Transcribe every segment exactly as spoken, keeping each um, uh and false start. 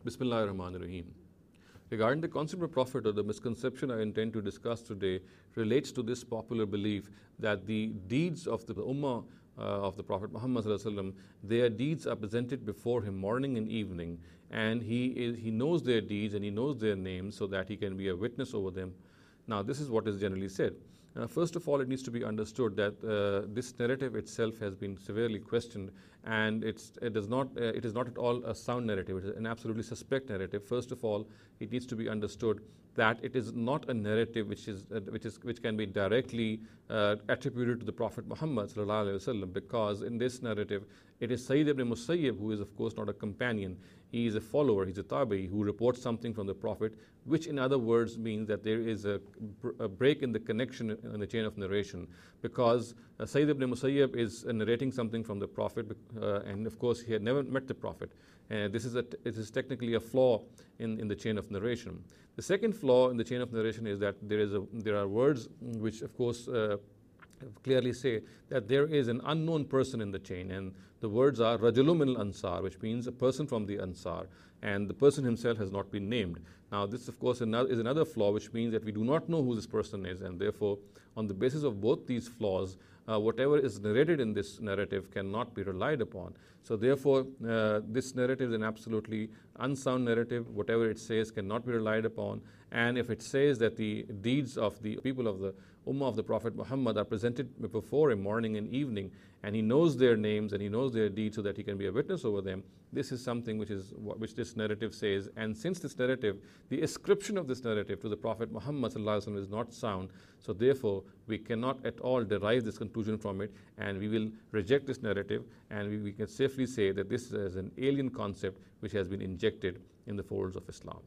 Bismillahir Rahmanir Rahim. Regarding the concept of prophet, or the misconception I intend to discuss today, relates to this popular belief that the deeds of the Ummah uh, of the Prophet Muhammad sallallahu alaihi wasallam, their deeds are presented before him morning and evening, and he is, he knows their deeds and he knows their names so that he can be a witness over them. Now, this is what is generally said. Uh, first of all, it needs to be understood that uh, this narrative itself has been severely questioned, and it's, it, does not, uh, it is not at all a sound narrative. It is an absolutely suspect narrative. First of all, it needs to be understood that it is not a narrative which is uh, which is which can be directly uh, attributed to the Prophet Muhammad sallallahu alaihi wasallam, because in this narrative it is Sayyid ibn Musayyib, who is of course not a companion. He is a follower, he's a tabi, who reports something from the Prophet, which in other words means that there is a, a break in the connection in the chain of narration, because uh, Sayyid ibn Musayyib is uh, narrating something from the Prophet, uh, and of course he had never met the Prophet. And this is a, it is technically a flaw in, in the chain of narration. The second flaw in the chain of narration is that there is a, there are words which of course uh, clearly say that there is an unknown person in the chain, and the words are Rajulun min al-Ansar, which means a person from the Ansar, and the person himself has not been named. Now, this of course another, is another flaw, which means that we do not know who this person is, and therefore on the basis of both these flaws, uh, whatever is narrated in this narrative cannot be relied upon. So therefore, uh, this narrative is an absolutely unsound narrative. Whatever it says cannot be relied upon, and if it says that the deeds of the people of the Ummah of the Prophet Muhammad are presented before him morning and evening, and he knows their names and he knows their deeds so that he can be a witness over them, this is something which is which this narrative says. And since this narrative, the ascription of this narrative to the Prophet Muhammad sallallahu alaihi wasallam is not sound, so therefore we cannot at all derive this conclusion from it, and we will reject this narrative, and we, we can safely say that this is an alien concept which has been injected in the folds of Islam.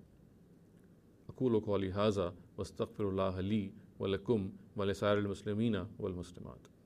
أقول قولي هذا واستغفر الله لي ولكم ولسائر المسلمين والمسلمات.